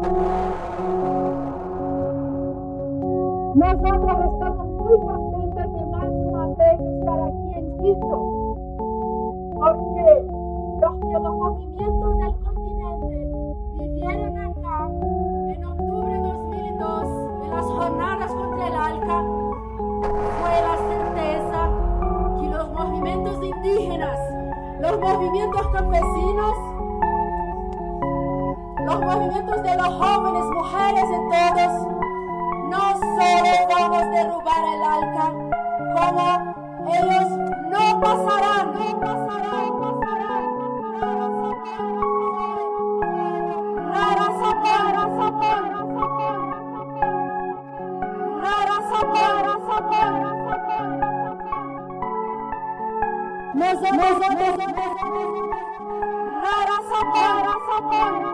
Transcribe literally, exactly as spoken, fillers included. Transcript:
Nosotros estamos muy contentos de más una vez estar aquí en Quito, porque los que los movimientos del continente vivieron acá en octubre de dos mil dos, en las jornadas contra el ALCA, fue la certeza que los movimientos indígenas, los movimientos campesinos, los movimientos de los jóvenes, mujeres y todos, no solo vamos a derrubar el ALCA, como ellos no pasarán, no pasarán, no pasarán. Nara Sapor, Nara Sapor, Nara Sapor, Nara Sapor, nosotros, nosotros, Nara Sapor, Nara Sapor.